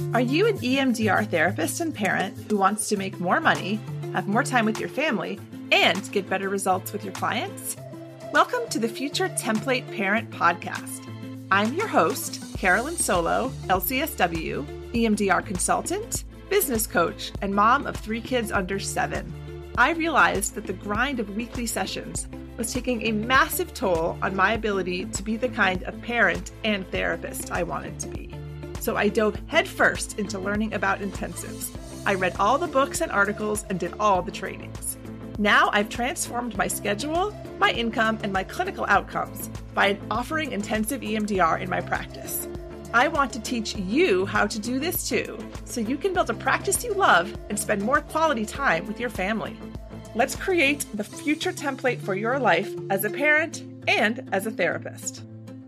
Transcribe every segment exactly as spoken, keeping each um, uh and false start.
Are you an E M D R therapist and parent who wants to make more money, have more time with your family, and get better results with your clients? Welcome to the Future Template Parent Podcast. I'm your host, Carolyn Solo, L C S W, E M D R consultant, business coach, and mom of three kids under seven. I realized that the grind of weekly sessions was taking a massive toll on my ability to be the kind of parent and therapist I wanted to be. So I dove headfirst into learning about intensives. I read all the books and articles and did all the trainings. Now I've transformed my schedule, my income, and my clinical outcomes by offering intensive E M D R in my practice. I want to teach you how to do this too, so you can build a practice you love and spend more quality time with your family. Let's create the future template for your life as a parent and as a therapist.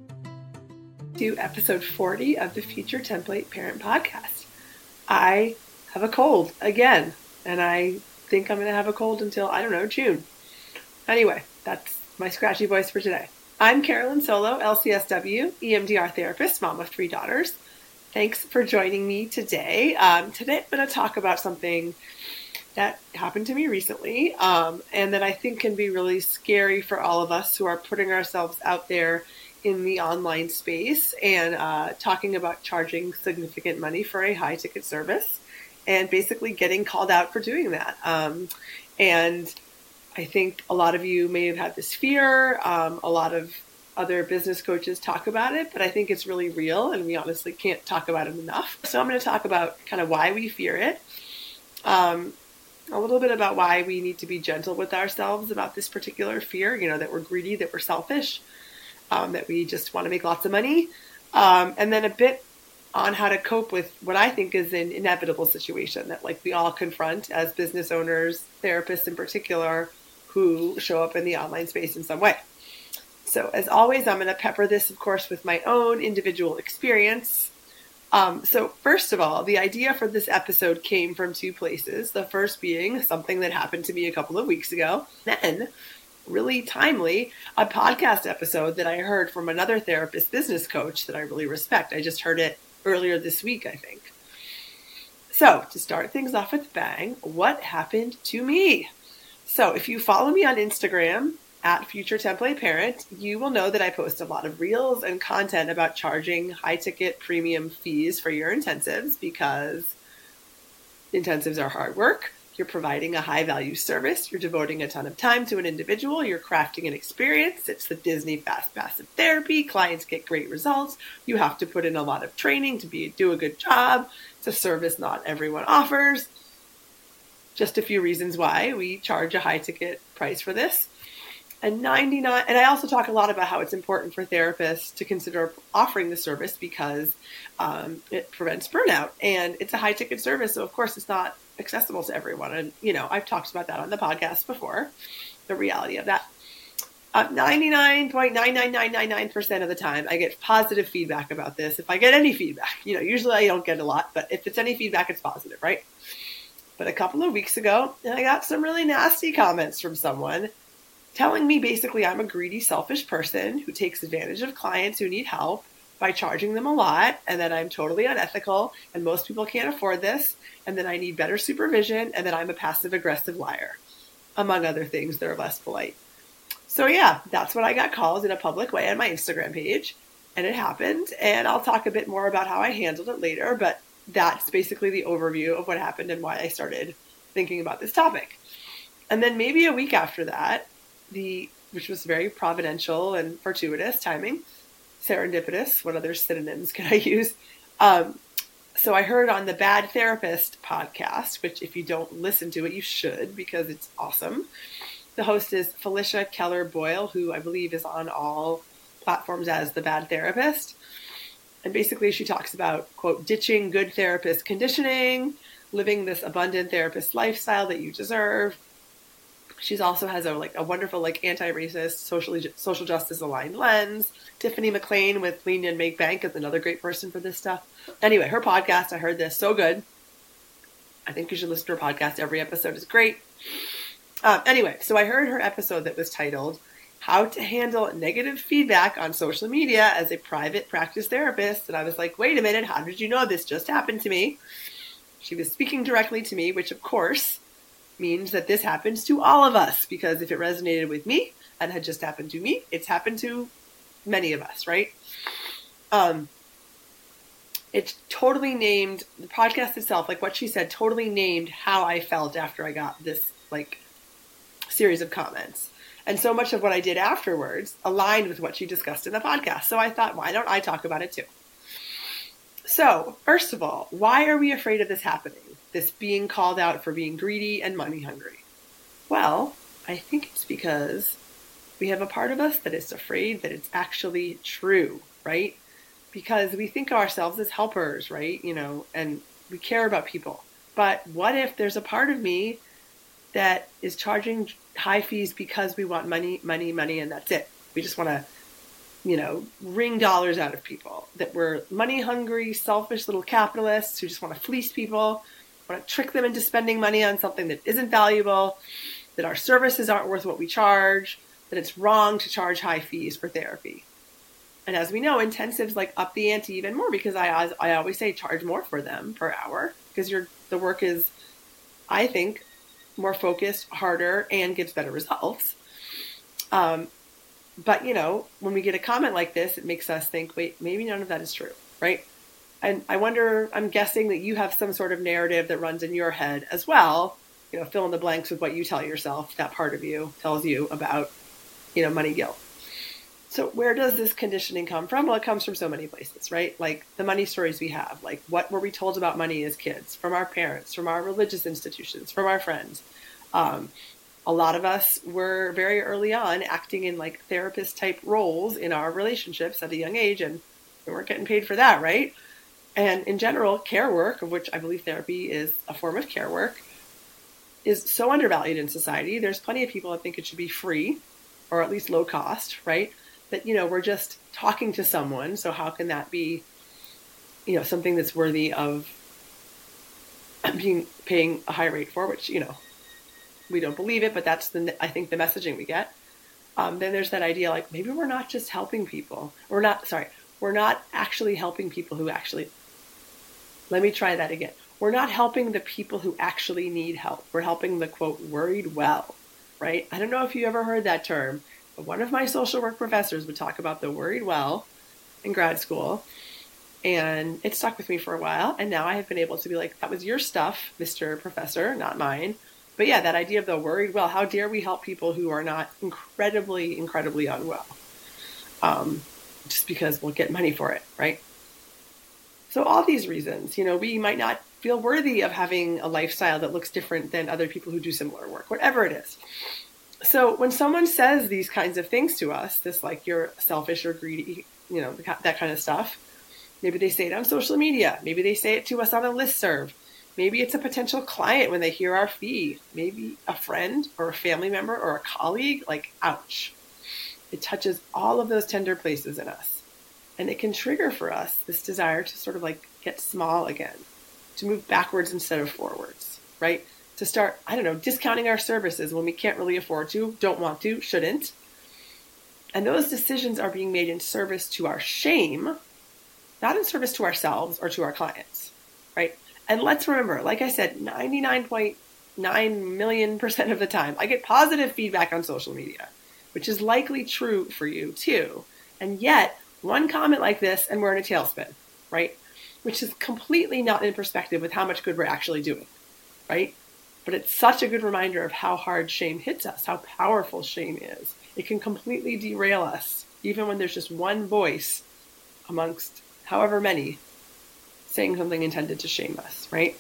To episode forty of the Future Template Parent Podcast. I have a cold again, and I think I'm going to have a cold until, I don't know, June. Anyway, that's my scratchy voice for today. I'm Carolyn Solo, L C S W, E M D R therapist, mom of three daughters. Thanks for joining me today. Um, today I'm going to talk about something that happened to me recently, um, and that I think can be really scary for all of us who are putting ourselves out there in the online space and uh, talking about charging significant money for a high ticket service and basically getting called out for doing that. Um, and I think a lot of you may have had this fear. Um, a lot of other business coaches talk about it, but I think it's really real and we honestly can't talk about it enough. So I'm going to talk about kind of why we fear it. Um, a little bit about why we need to be gentle with ourselves about this particular fear, you know, that we're greedy, that we're selfish, Um, that we just want to make lots of money, um, and then a bit on how to cope with what I think is an inevitable situation that like we all confront as business owners, therapists in particular, who show up in the online space in some way. So as always, I'm going to pepper this, of course, with my own individual experience. Um, so first of all, the idea for this episode came from two places. The first being something that happened to me a couple of weeks ago. Then really timely, a podcast episode that I heard from another therapist business coach that I really respect. I just heard it earlier this week, I think. So to start things off with a bang, what happened to me? So if you follow me on Instagram at Future Template Parent, you will know that I post a lot of reels and content about charging high ticket premium fees for your intensives because intensives are hard work. You're providing a high value service. You're devoting a ton of time to an individual. You're crafting an experience. It's the Disney fast passive therapy. Clients get great results. You have to put in a lot of training to be do a good job. It's a service not everyone offers. Just a few reasons why we charge a high ticket price for this. And ninety-nine, and I also talk a lot about how it's important for therapists to consider offering the service because um, it prevents burnout. And it's a high ticket service, so of course it's not accessible to everyone. And, you know, I've talked about that on the podcast before, the reality of that. Uh, ninety-nine point nine nine nine nine nine percent of the time, I get positive feedback about this. If I get any feedback, you know, usually I don't get a lot, but if it's any feedback, it's positive, right? But a couple of weeks ago, I got some really nasty comments from someone telling me basically I'm a greedy, selfish person who takes advantage of clients who need help by charging them a lot, and that I'm totally unethical, and most people can't afford this, and that I need better supervision, and that I'm a passive-aggressive liar, among other things that are less polite. So yeah, that's what I got called in a public way on my Instagram page, and it happened, and I'll talk a bit more about how I handled it later, but that's basically the overview of what happened and why I started thinking about this topic. And then maybe a week after that, the which was very providential and fortuitous timing, serendipitous, what other synonyms can I use? Um, so I heard on the Bad Therapist podcast, which if you don't listen to it, you should because it's awesome. The host is Felicia Keller Boyle, who I believe is on all platforms as the Bad Therapist. And basically she talks about, quote, ditching good therapist conditioning, living this abundant therapist lifestyle that you deserve. She's also has a like a wonderful like anti-racist, socially social justice aligned lens. Tiffany McLean with Lean and Make Bank is another great person for this stuff. Anyway, her podcast, I heard this, so good. I think you should listen to her podcast. Every episode is great. Um, anyway, so I heard her episode that was titled how to handle negative feedback on social media as a private practice therapist. And I was like, wait a minute, how did you know this just happened to me? She was speaking directly to me, which of course means that this happens to all of us, because if it resonated with me and had just happened to me, it's happened to many of us, right? Um, it totally named the podcast itself, like what she said, totally named how I felt after I got this like series of comments. And so much of what I did afterwards aligned with what she discussed in the podcast. So I thought, why don't I talk about it too? So first of all, why are we afraid of this happening? This being called out for being greedy and money hungry? Well, I think it's because we have a part of us that is afraid that it's actually true, right? Because we think of ourselves as helpers, right? You know, and we care about people. But what if there's a part of me that is charging high fees because we want money, money, money, and that's it? We just want to, you know, wring dollars out of people. That we're money hungry, selfish little capitalists who just want to fleece people, want to trick them into spending money on something that isn't valuable, that our services aren't worth what we charge, that it's wrong to charge high fees for therapy. And as we know, intensives like up the ante even more, because I I always say charge more for them per hour, because your the work is, I think, more focused, harder, and gives better results. Um, but, you know, when we get a comment like this, it makes us think, wait, maybe none of that is true, right? And I wonder, I'm guessing that you have some sort of narrative that runs in your head as well. You know, fill in the blanks with what you tell yourself, that part of you tells you about, you know, money guilt. So where does this conditioning come from? Well, it comes from so many places, right? Like the money stories we have, like what were we told about money as kids, from our parents, from our religious institutions, from our friends. Um, a lot of us were very early on acting in like therapist type roles in our relationships at a young age, and we weren't getting paid for that, right? And in general, care work, of which I believe therapy is a form of care work, is so undervalued in society. There's plenty of people that think it should be free or at least low cost, right? That, you know, we're just talking to someone. So how can that be, you know, something that's worthy of being paying a high rate for, which, you know, we don't believe it, but that's the, I think the messaging we get. Um, then there's that idea, like, maybe we're not just helping people. We're not, sorry, we're not actually helping people who actually, let me try that again. We're not helping the people who actually need help. We're helping the, quote, worried well, right? I don't know if you ever heard that term. One of my social work professors would talk about the worried well in grad school, and it stuck with me for a while. And now I have been able to be like, that was your stuff, Mister Professor, not mine. But yeah, that idea of the worried well, how dare we help people who are not incredibly, incredibly unwell, um, just because we'll get money for it, right? So all these reasons, you know, we might not feel worthy of having a lifestyle that looks different than other people who do similar work, whatever it is. So when someone says these kinds of things to us, this like you're selfish or greedy, you know, that kind of stuff, maybe they say it on social media. Maybe they say it to us on a listserv. Maybe it's a potential client when they hear our fee. Maybe a friend or a family member or a colleague, like, ouch. It touches all of those tender places in us. And it can trigger for us this desire to sort of like get small again, to move backwards instead of forwards, right? To start, I don't know, discounting our services when we can't really afford to, don't want to, shouldn't. And those decisions are being made in service to our shame, not in service to ourselves or to our clients, right? And let's remember, like I said, ninety-nine point nine million percent of the time, I get positive feedback on social media, which is likely true for you too. And yet, one comment like this and we're in a tailspin, right? Which is completely not in perspective with how much good we're actually doing, right? But it's such a good reminder of how hard shame hits us, how powerful shame is. It can completely derail us, even when there's just one voice amongst however many saying something intended to shame us, right?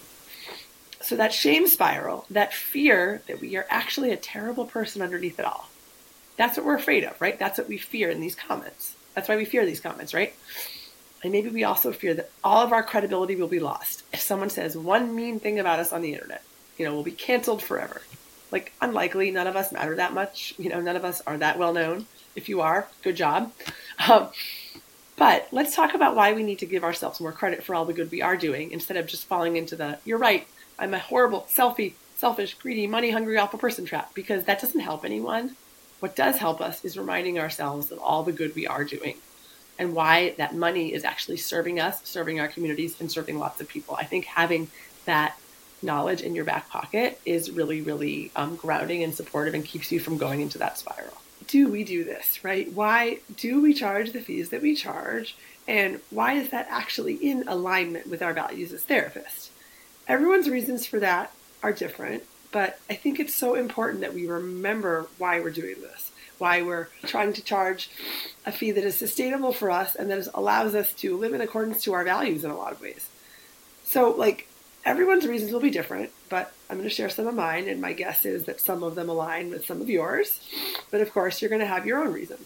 So that shame spiral, that fear that we are actually a terrible person underneath it all, that's what we're afraid of, right? That's what we fear in these comments. That's why we fear these comments, right? And maybe we also fear that all of our credibility will be lost if someone says one mean thing about us on the internet. You know, we'll be canceled forever. Like, unlikely. None of us matter that much. You know, none of us are that well known. If you are, good job. Um, but let's talk about why we need to give ourselves more credit for all the good we are doing instead of just falling into the, you're right, I'm a horrible, selfie, selfish, greedy, money-hungry, awful person trap, because that doesn't help anyone. What does help us is reminding ourselves of all the good we are doing and why that money is actually serving us, serving our communities, and serving lots of people. I think having that knowledge in your back pocket is really, really um, grounding and supportive and keeps you from going into that spiral. Do we do this, right? Why do we charge the fees that we charge? And why is that actually in alignment with our values as therapists? Everyone's reasons for that are different, but I think it's so important that we remember why we're doing this, why we're trying to charge a fee that is sustainable for us and that is, allows us to live in accordance to our values in a lot of ways. So, like, everyone's reasons will be different, but I'm going to share some of mine, and my guess is that some of them align with some of yours. But of course, you're going to have your own reasons.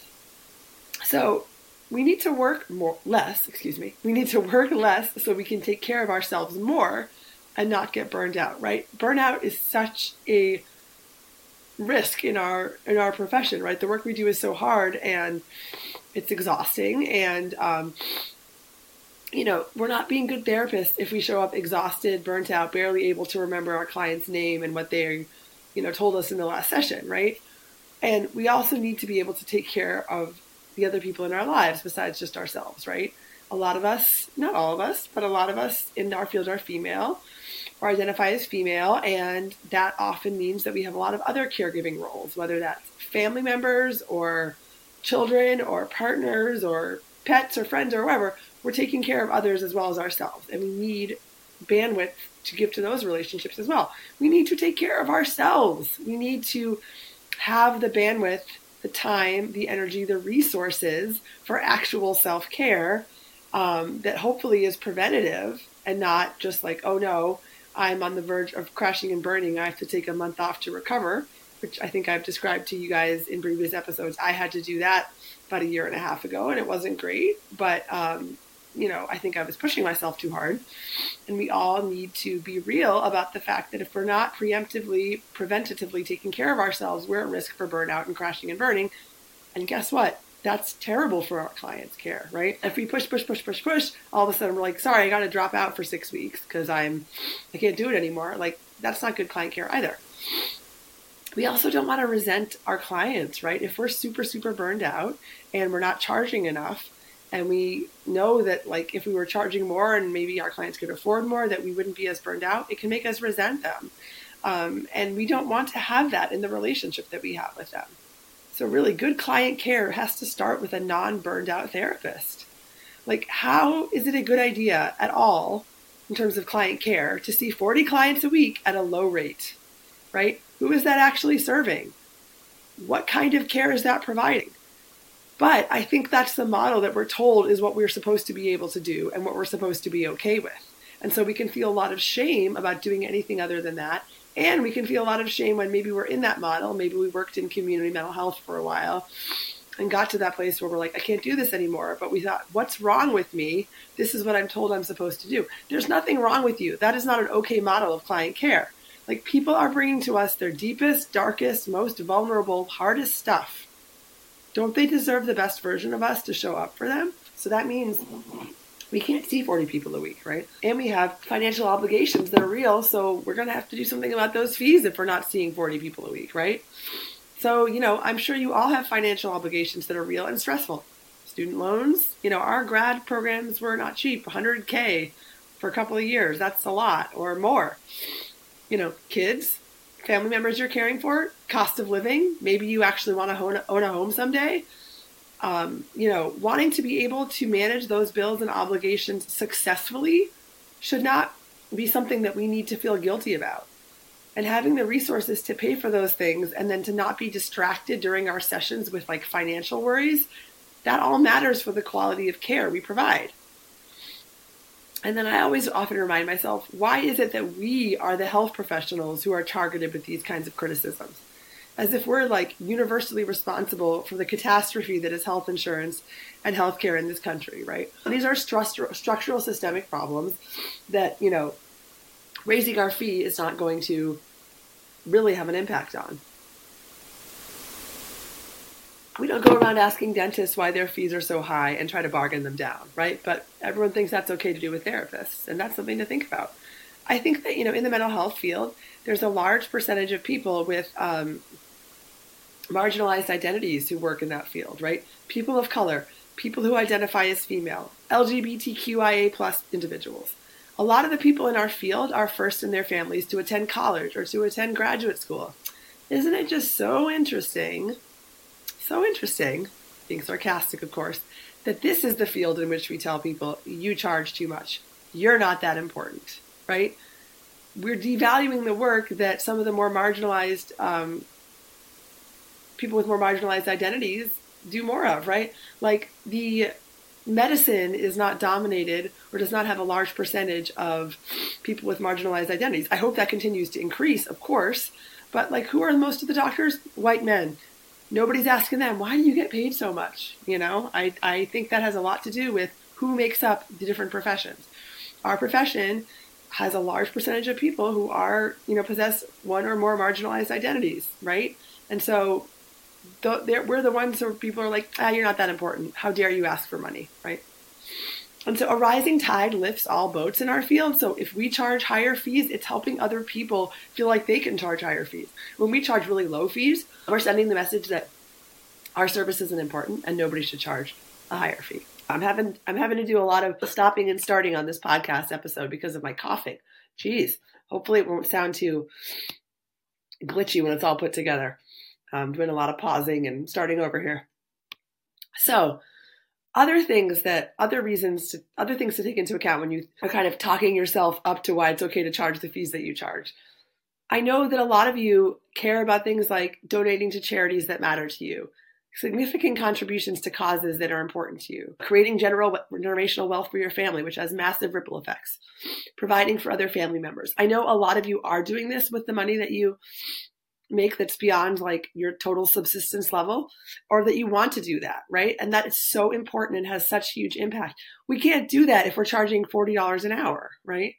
So we need to work more, less, excuse me. We need to work less so we can take care of ourselves more and not get burned out, right? Burnout is such a risk in our in our profession, right? The work we do is so hard and it's exhausting, and um, you know, we're not being good therapists if we show up exhausted, burnt out, barely able to remember our client's name and what they, you know, told us in the last session, right? And we also need to be able to take care of the other people in our lives besides just ourselves, right? A lot of us, not all of us, but a lot of us in our field are female or identify as female, and that often means that we have a lot of other caregiving roles, whether that's family members or children or partners or pets or friends or whatever. We're taking care of others as well as ourselves, and we need bandwidth to give to those relationships as well. We need to take care of ourselves. We need to have the bandwidth, the time, the energy, the resources for actual self-care um, that hopefully is preventative and not just like, oh no, I'm on the verge of crashing and burning. I have to take a month off to recover, which I think I've described to you guys in previous episodes. I had to do that about a year and a half ago, and it wasn't great, but um, you know, I think I was pushing myself too hard. And we all need to be real about the fact that if we're not preemptively, preventatively taking care of ourselves, we're at risk for burnout and crashing and burning. And guess what? That's terrible for our clients' care, right? If we push, push, push, push, push, all of a sudden we're like, sorry, I got to drop out for six weeks because I'm, I can't do it anymore. Like, that's not good client care either. We also don't want to resent our clients, right? If we're super, super burned out and we're not charging enough, and we know that, like, if we were charging more and maybe our clients could afford more, that we wouldn't be as burned out, it can make us resent them. Um, and we don't want to have that in the relationship that we have with them. So really, good client care has to start with a non-burned out therapist. Like, how is it a good idea at all in terms of client care to see forty clients a week at a low rate, right? Who is that actually serving? What kind of care is that providing? But I think that's the model that we're told is what we're supposed to be able to do and what we're supposed to be okay with. And so we can feel a lot of shame about doing anything other than that. And we can feel a lot of shame when maybe we're in that model. Maybe we worked in community mental health for a while and got to that place where we're like, I can't do this anymore. But we thought, what's wrong with me? This is what I'm told I'm supposed to do. There's nothing wrong with you. That is not an okay model of client care. Like, people are bringing to us their deepest, darkest, most vulnerable, hardest stuff. Don't they deserve the best version of us to show up for them? So that means we can't see forty people a week, right? And we have financial obligations that are real, so we're going to have to do something about those fees if we're not seeing forty people a week, right? So, you know, I'm sure you all have financial obligations that are real and stressful. Student loans, you know, our grad programs were not cheap, one hundred K for a couple of years. That's a lot or more. You know, kids, family members you're caring for, cost of living. Maybe you actually want to own a, own a home someday. Um, you know, wanting to be able to manage those bills and obligations successfully should not be something that we need to feel guilty about. And having the resources to pay for those things and then to not be distracted during our sessions with like financial worries, that all matters for the quality of care we provide. And then I always often remind myself, why is it that we are the health professionals who are targeted with these kinds of criticisms? As if we're like universally responsible for the catastrophe that is health insurance and healthcare in this country, right? These are stru- structural systemic problems that, you know, raising our fee is not going to really have an impact on. We don't go around asking dentists why their fees are so high and try to bargain them down, right? But everyone thinks that's okay to do with therapists, and that's something to think about. I think that, you know, in the mental health field, there's a large percentage of people with um, marginalized identities who work in that field, right? People of color, people who identify as female, L G B T Q I A plus individuals. A lot of the people in our field are first in their families to attend college or to attend graduate school. Isn't it just so interesting, so interesting, being sarcastic, of course, that this is the field in which we tell people, you charge too much. You're not that important, right? We're devaluing the work that some of the more marginalized um, people with more marginalized identities do more of, right? Like the medicine is not dominated or does not have a large percentage of people with marginalized identities. I hope that continues to increase, of course, but like who are most of the doctors? White men. Nobody's asking them, why do you get paid so much? You know, I, I think that has a lot to do with who makes up the different professions. Our profession has a large percentage of people who are, you know, possess one or more marginalized identities, right? And so the, we're the ones where people are like, ah, you're not that important. How dare you ask for money, right? And so a rising tide lifts all boats in our field. So if we charge higher fees, it's helping other people feel like they can charge higher fees. When we charge really low fees, we're sending the message that our service isn't important and nobody should charge a higher fee. I'm having I'm having to do a lot of stopping and starting on this podcast episode because of my coughing. Jeez, hopefully it won't sound too glitchy when it's all put together. I'm doing a lot of pausing and starting over here. So other things that, other reasons, to, other things to take into account when you are kind of talking yourself up to why it's okay to charge the fees that you charge. I know that a lot of you care about things like donating to charities that matter to you, significant contributions to causes that are important to you, creating general generational wealth for your family, which has massive ripple effects, providing for other family members. I know a lot of you are doing this with the money that you make that's beyond like your total subsistence level, or that you want to do that, right? And that is so important and has such huge impact. We can't do that if we're charging forty dollars an hour, right?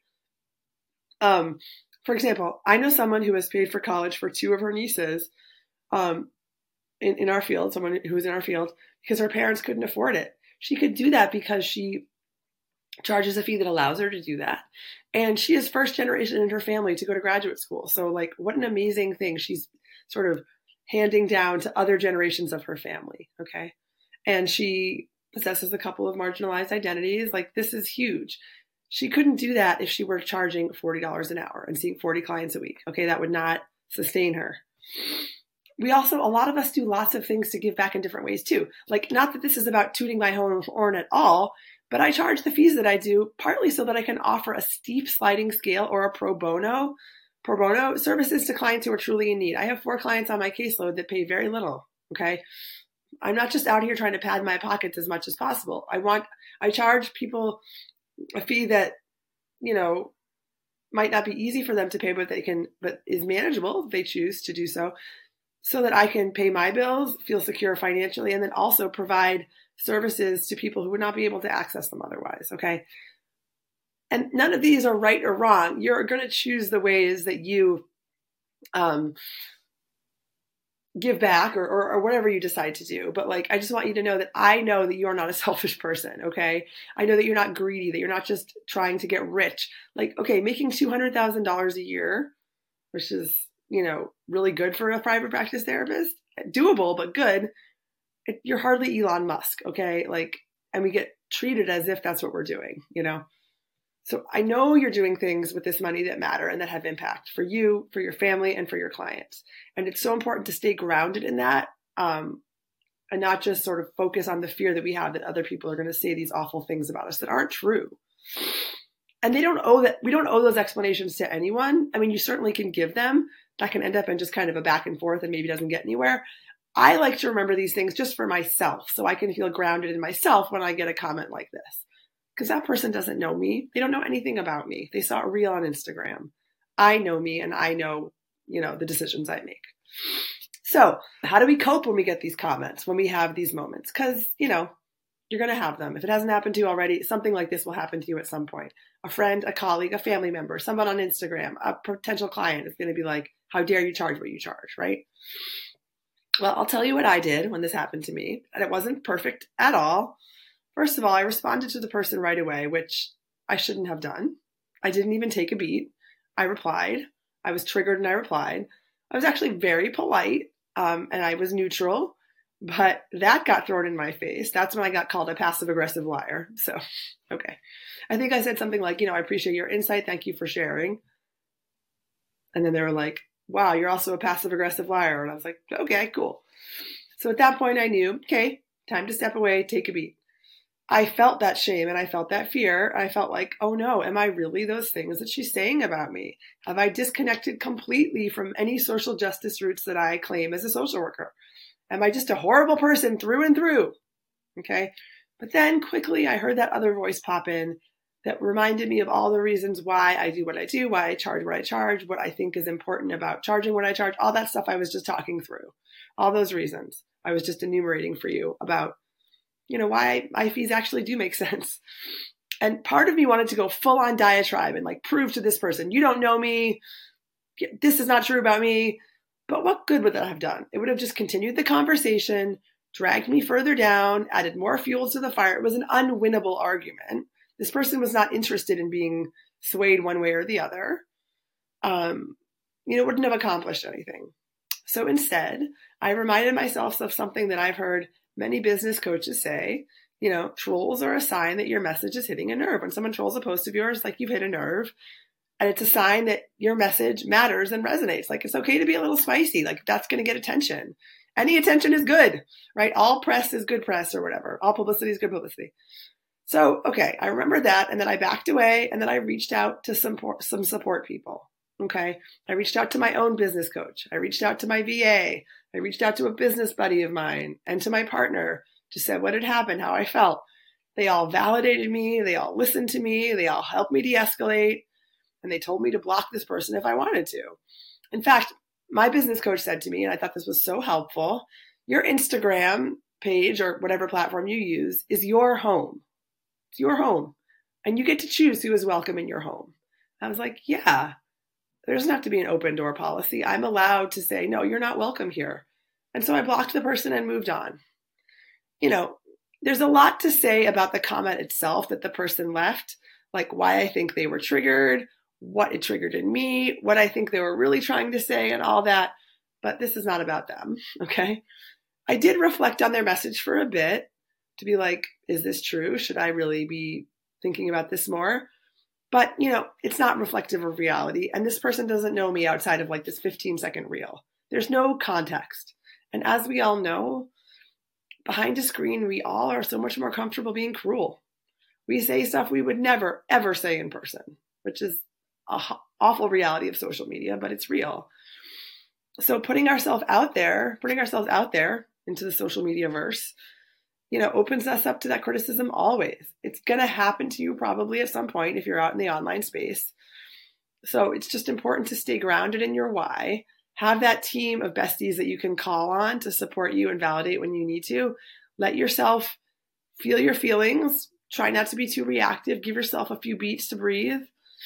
Um, for example, I know someone who has paid for college for two of her nieces um, in, in our field, someone who's in our field, because her parents couldn't afford it. She could do that because she charges a fee that allows her to do that. And she is first generation in her family to go to graduate school. So like, what an amazing thing she's sort of handing down to other generations of her family. Okay. And she possesses a couple of marginalized identities. Like, this is huge. She couldn't do that if she were charging forty dollars an hour and seeing forty clients a week. Okay. That would not sustain her. We also, a lot of us do lots of things to give back in different ways too. Like, not that this is about tooting my own horn at all, but I charge the fees that I do partly so that I can offer a steep sliding scale or a pro bono, pro bono services to clients who are truly in need. I have four clients on my caseload that pay very little. Okay. I'm not just out here trying to pad my pockets as much as possible. I want, I charge people a fee that, you know, might not be easy for them to pay, but they can, but is manageable if they choose to do so, so that I can pay my bills, feel secure financially, and then also provide services to people who would not be able to access them otherwise. Okay. And none of these are right or wrong. You're going to choose the ways that you um, give back or, or, or whatever you decide to do. But like, I just want you to know that I know that you're not a selfish person. Okay. I know that you're not greedy, that you're not just trying to get rich. Like, okay, making two hundred thousand dollars a year, which is, you know, really good for a private practice therapist, doable, but good. You're hardly Elon Musk, okay? Like, and we get treated as if that's what we're doing, you know? So I know you're doing things with this money that matter and that have impact for you, for your family, and for your clients. And it's so important to stay grounded in that um, and not just sort of focus on the fear that we have that other people are going to say these awful things about us that aren't true. And they don't owe that. We don't owe those explanations to anyone. I mean, you certainly can give them. That can end up in just kind of a back and forth and maybe doesn't get anywhere. I like to remember these things just for myself so I can feel grounded in myself when I get a comment like this. Because that person doesn't know me. They don't know anything about me. They saw a reel on Instagram. I know me and I know, you know, the decisions I make. So how do we cope when we get these comments, when we have these moments? Because, you know, you're going to have them. If it hasn't happened to you already, something like this will happen to you at some point. A friend, a colleague, a family member, someone on Instagram, a potential client is going to be like, how dare you charge what you charge, right? Well, I'll tell you what I did when this happened to me, and it wasn't perfect at all. First of all, I responded to the person right away, which I shouldn't have done. I didn't even take a beat. I replied. I was triggered and I replied. I was actually very polite. Um, and I was neutral, but that got thrown in my face. That's when I got called a passive aggressive liar. So, okay. I think I said something like, you know, I appreciate your insight. Thank you for sharing. And then they were like, wow, you're also a passive aggressive liar. And I was like, okay, cool. So at that point I knew, okay, time to step away, take a beat. I felt that shame and I felt that fear. I felt like, oh no, am I really those things that she's saying about me? Have I disconnected completely from any social justice roots that I claim as a social worker? Am I just a horrible person through and through? Okay. But then quickly I heard that other voice pop in that reminded me of all the reasons why I do what I do, why I charge what I charge, what I think is important about charging what I charge, all that stuff I was just talking through. All those reasons I was just enumerating for you about, you know, why my fees actually do make sense. And part of me wanted to go full on diatribe and like prove to this person, you don't know me. This is not true about me. But what good would that have done? It would have just continued the conversation, dragged me further down, added more fuel to the fire. It was an unwinnable argument. This person was not interested in being swayed one way or the other. Um, you know, wouldn't have accomplished anything. So instead, I reminded myself of something that I've heard many business coaches say, you know, trolls are a sign that your message is hitting a nerve. When someone trolls a post of yours, like you've hit a nerve, and it's a sign that your message matters and resonates. Like it's okay to be a little spicy. Like that's going to get attention. Any attention is good, right? All press is good press or whatever. All publicity is good publicity. So, okay, I remember that. And then I backed away and then I reached out to some, some support people. Okay. I reached out to my own business coach. I reached out to my V A. I reached out to a business buddy of mine and to my partner to say what had happened, how I felt. They all validated me. They all listened to me. They all helped me de-escalate. And they told me to block this person if I wanted to. In fact, my business coach said to me, and I thought this was so helpful, your Instagram page or whatever platform you use is your home. It's your home. And you get to choose who is welcome in your home. I was like, yeah. There doesn't have to be an open door policy. I'm allowed to say, no, you're not welcome here. And so I blocked the person and moved on. You know, there's a lot to say about the comment itself that the person left, like why I think they were triggered, what it triggered in me, what I think they were really trying to say and all that. But this is not about them. Okay. I did reflect on their message for a bit to be like, is this true? Should I really be thinking about this more? But, you know, it's not reflective of reality. And this person doesn't know me outside of like this fifteen second reel. There's no context. And as we all know, behind a screen, we all are so much more comfortable being cruel. We say stuff we would never, ever say in person, which is an awful reality of social media, but it's real. So putting ourselves out there, putting ourselves out there into the social media verse, you know, opens us up to that criticism always. It's going to happen to you probably at some point if you're out in the online space. So it's just important to stay grounded in your why. Have that team of besties that you can call on to support you and validate when you need to. Let yourself feel your feelings. Try not to be too reactive. Give yourself a few beats to breathe.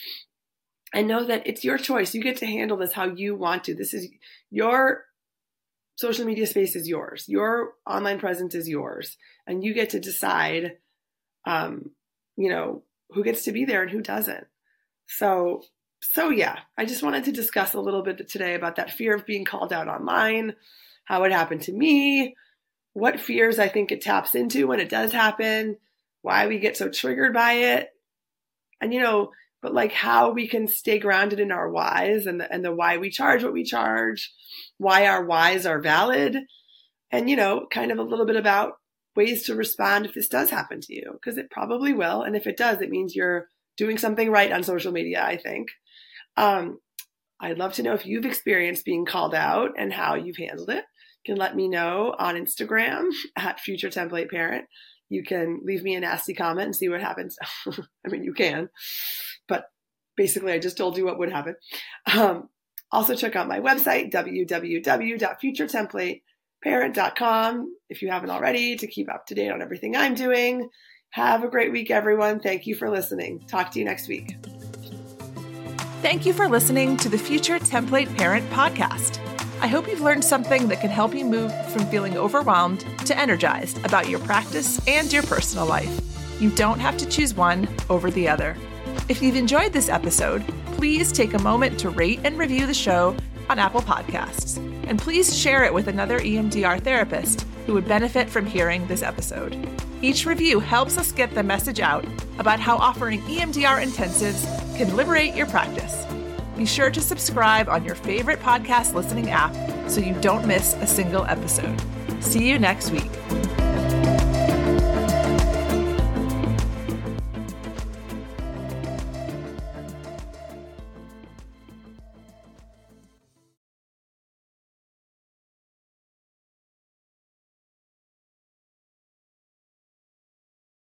And know that it's your choice. You get to handle this how you want to. This is your social media space is yours. Your online presence is yours. And you get to decide, um, you know, who gets to be there and who doesn't. So, so yeah, I just wanted to discuss a little bit today about that fear of being called out online, how it happened to me, what fears I think it taps into when it does happen, why we get so triggered by it. And, you know, but like how we can stay grounded in our whys and the, and the why we charge what we charge, why our whys are valid, and, you know, kind of a little bit about ways to respond if this does happen to you, because it probably will. And if it does, it means you're doing something right on social media, I think. Um, I'd love to know if you've experienced being called out and how you've handled it. You can let me know on Instagram at Future Template Parent. You can leave me a nasty comment and see what happens. I mean, you can, but basically I just told you what would happen. Um, also check out my website, w w w dot future template parent dot com, if you haven't already, to keep up to date on everything I'm doing. Have a great week, everyone. Thank you for listening. Talk to you next week. Thank you for listening to the Future Template Parent podcast. I hope you've learned something that can help you move from feeling overwhelmed to energized about your practice and your personal life. You don't have to choose one over the other. If you've enjoyed this episode, please take a moment to rate and review the show on Apple Podcasts. And please share it with another E M D R therapist who would benefit from hearing this episode. Each review helps us get the message out about how offering E M D R intensives can liberate your practice. Be sure to subscribe on your favorite podcast listening app so you don't miss a single episode. See you next week.